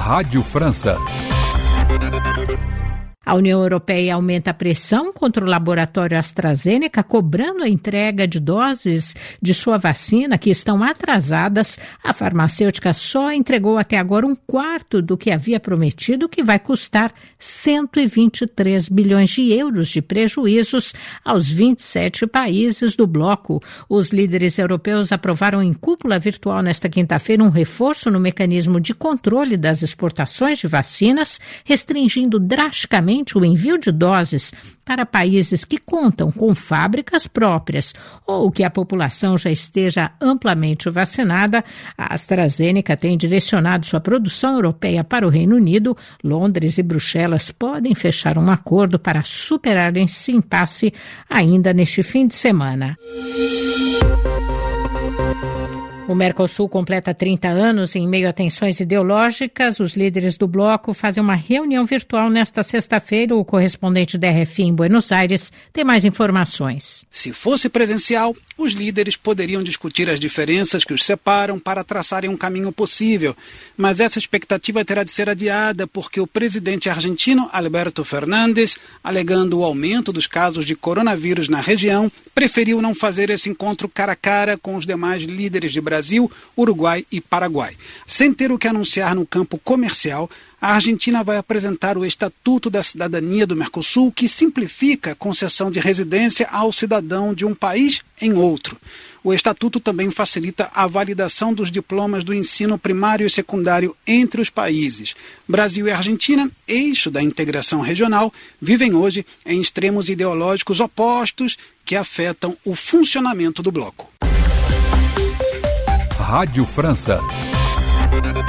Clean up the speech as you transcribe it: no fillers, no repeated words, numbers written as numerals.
Rádio França. A União Europeia aumenta a pressão contra o laboratório AstraZeneca, cobrando a entrega de doses de sua vacina que estão atrasadas. A farmacêutica só entregou até agora um quarto do que havia prometido, que vai custar 123 bilhões de euros de prejuízos aos 27 países do bloco. Os líderes europeus aprovaram em cúpula virtual nesta quinta-feira um reforço no mecanismo de controle das exportações de vacinas, restringindo drasticamente o envio de doses para países que contam com fábricas próprias ou que a população já esteja amplamente vacinada. A AstraZeneca tem direcionado sua produção europeia para o Reino Unido. Londres e Bruxelas podem fechar um acordo para superar esse impasse ainda neste fim de semana. O Mercosul completa 30 anos em meio a tensões ideológicas. Os líderes do bloco fazem uma reunião virtual nesta sexta-feira. O correspondente da RFI em Buenos Aires tem mais informações. Se fosse presencial, os líderes poderiam discutir as diferenças que os separam para traçarem um caminho possível. Mas essa expectativa terá de ser adiada porque o presidente argentino Alberto Fernández, alegando o aumento dos casos de coronavírus na região, preferiu não fazer esse encontro cara a cara com os demais líderes de Brasil, Uruguai e Paraguai. Sem ter o que anunciar no campo comercial, a Argentina vai apresentar o Estatuto da Cidadania do Mercosul, que simplifica a concessão de residência ao cidadão de um país em outro. O Estatuto também facilita a validação dos diplomas do ensino primário e secundário entre os países. Brasil e Argentina, eixo da integração regional, vivem hoje em extremos ideológicos opostos que afetam o funcionamento do bloco. Rádio França.